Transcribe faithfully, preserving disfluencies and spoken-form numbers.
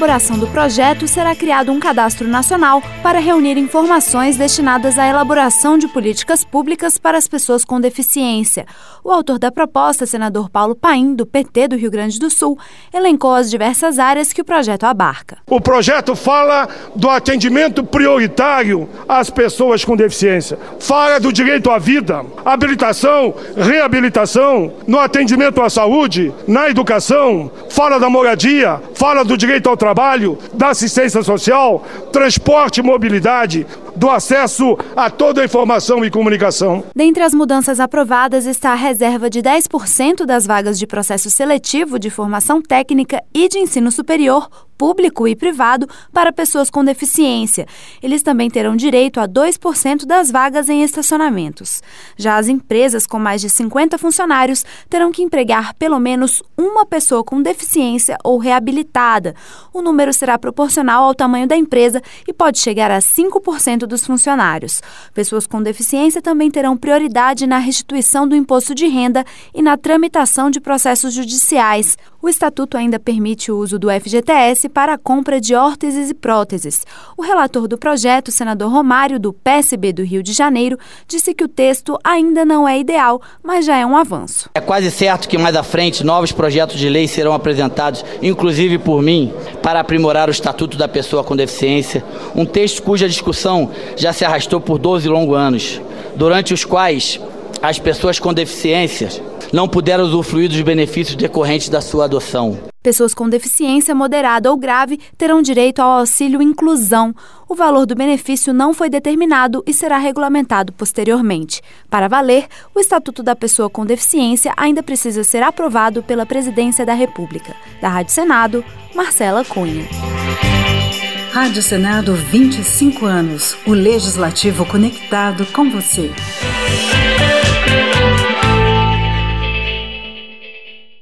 elaboração do projeto, será criado um cadastro nacional para reunir informações destinadas à elaboração de políticas públicas para as pessoas com deficiência. O autor da proposta, senador Paulo Paim, do P T do Rio Grande do Sul, elencou as diversas áreas que o projeto abarca. O projeto fala do atendimento prioritário às pessoas com deficiência. Fala do direito à vida, habilitação, reabilitação, no atendimento à saúde, na educação, fala da moradia, fala do direito ao trabalho, da assistência social, transporte e mobilidade, do acesso a toda a informação e comunicação. Dentre as mudanças aprovadas está a reserva de dez por cento das vagas de processo seletivo de formação técnica e de ensino superior, público e privado, para pessoas com deficiência. Eles também terão direito a dois por cento das vagas em estacionamentos. Já as empresas com mais de cinquenta funcionários terão que empregar pelo menos uma pessoa com deficiência ou reabilitada. O número será proporcional ao tamanho da empresa e pode chegar a cinco por cento dos funcionários. Pessoas com deficiência também terão prioridade na restituição do imposto de renda e na tramitação de processos judiciais. O Estatuto ainda permite o uso do F G T S para a compra de órteses e próteses. O relator do projeto, senador Romário, do P S B do Rio de Janeiro, disse que o texto ainda não é ideal, mas já é um avanço. É quase certo que mais à frente novos projetos de lei serão apresentados, inclusive por mim, para aprimorar o Estatuto da Pessoa com Deficiência, um texto cuja discussão já se arrastou por doze longos anos, durante os quais as pessoas com deficiência não puderam usufruir dos benefícios decorrentes da sua adoção. Pessoas com deficiência moderada ou grave terão direito ao auxílio inclusão. O valor do benefício não foi determinado e será regulamentado posteriormente. Para valer, o Estatuto da Pessoa com Deficiência ainda precisa ser aprovado pela Presidência da República. Da Rádio Senado, Marcela Cunha. Rádio Senado, vinte e cinco anos. O Legislativo conectado com você.